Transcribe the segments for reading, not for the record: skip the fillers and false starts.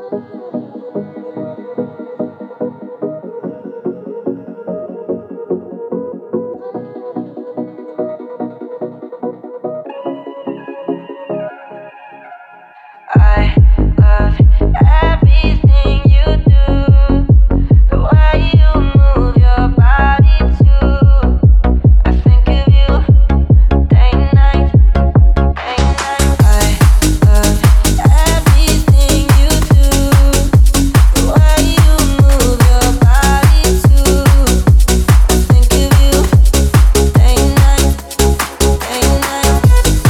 I love everything you do, the way you move your body too. I think of you day and night, day and night. I love everything you do, the way you move your body too. I think of you day and night, day and night.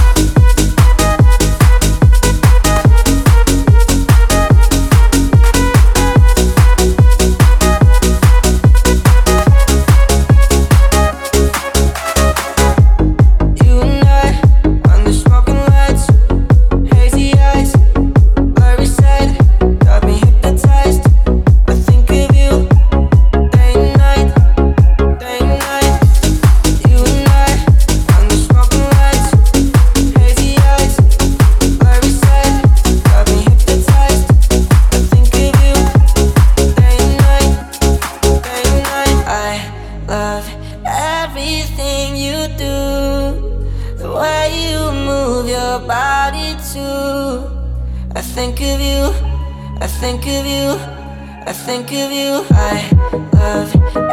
You and I, under smoking lights, hazy eyes, blurry sight, got me hypnotized. I think of you day and night, day and night. You and I, under smoking lights, hazy eyes, blurry sight, got me hypnotized. I think of you day and night, day and night. I love everything you do, the way you move your body too. I think of you, I think of you, I think of you. I love